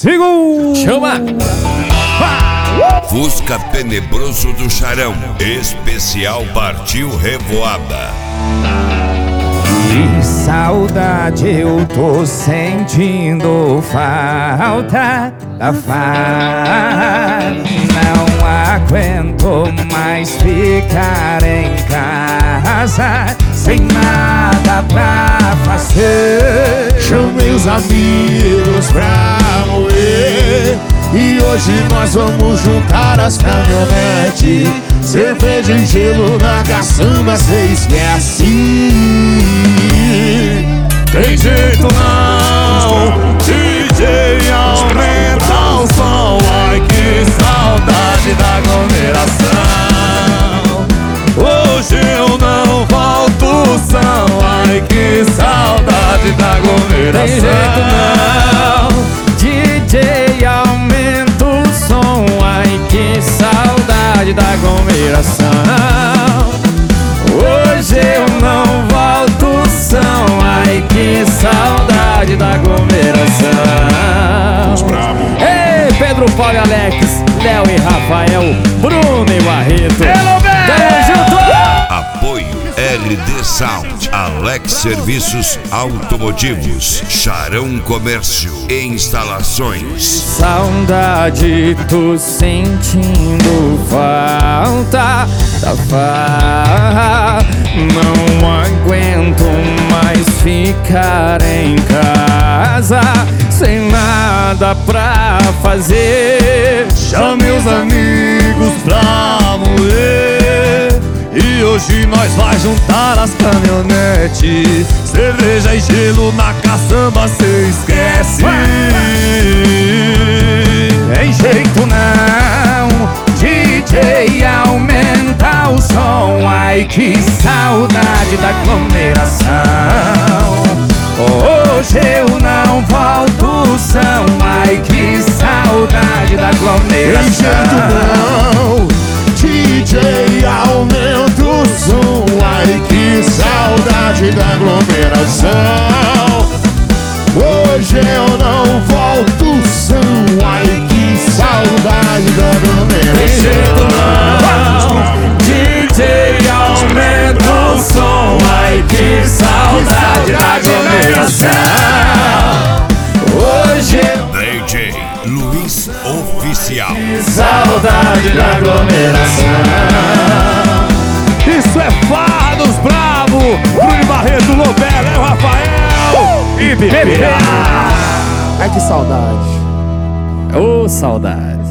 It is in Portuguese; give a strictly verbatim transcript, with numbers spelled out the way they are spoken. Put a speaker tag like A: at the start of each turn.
A: Segura!
B: Chama!
C: Fusca tenebroso do Charão, especial partiu Revoada.
A: Que saudade eu tô sentindo, falta da farra. Não aguento mais ficar em casa sem nada pra fazer.
D: Chamei os amigos pra moer e hoje nós vamos juntar as caminhonetes. Cerveja e gelo na caçamba, cê esquece. Tem jeito não, D J aumenta o som. Ai que saudade da aglomeração. Hoje eu não volto o som. Ai que saudade da aglomeração.
A: Tem jeito não, D J aumenta o som. Ai que saudade da aglomeração. Hoje eu não volto o som. Ai que saudade da aglomeração. Ei, Pedro, Paulo e Alex, Léo e Rafael, Bruno e Barreto. Tamo junto!
C: Apoio R D Sound, Alex Serviços Automotivos, Charão Comércio e Instalações.
A: Saudade, tô sentindo falta da farra. Não aguento mais ficar em casa sem nada pra fazer.
D: Chame os amigos pra moer e hoje nós vai juntar as caminhonetes. Cerveja e gelo na caçamba, cê esquece.
A: Tem jeito não, D J aumenta o som. Ai que saudade da aglomeração. Hoje eu não volto o som. Ai que saudade da aglomeração.
D: Tem jeito não, D J aumenta o som. Ai que saudade da aglomeração. Hoje eu não volto o som. Ai que saudade da aglomeração.
A: Tem jeito não, D J aumenta o som. Ai que saudade da aglomeração. Hoje
C: D J Luiz Oficial.
A: saudade da aglomeração.
D: Isso é farra dos bravos. Bruno Barreto, Lobé, Léo Rafael e B B A. Ai que saudade.
A: Ô, saudade.